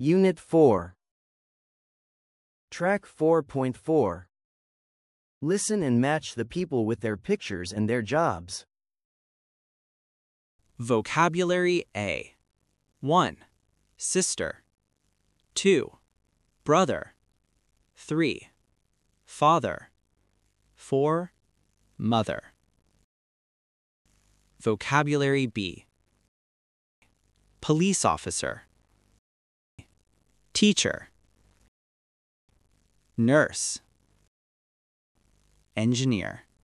Unit 4. Track 4.4. Listen and match the people with their pictures and their jobs. Vocabulary A. 1. Sister. 2. Brother. 3. Father. 4. Mother. Vocabulary B. Police officer. Teacher. Nurse. Engineer.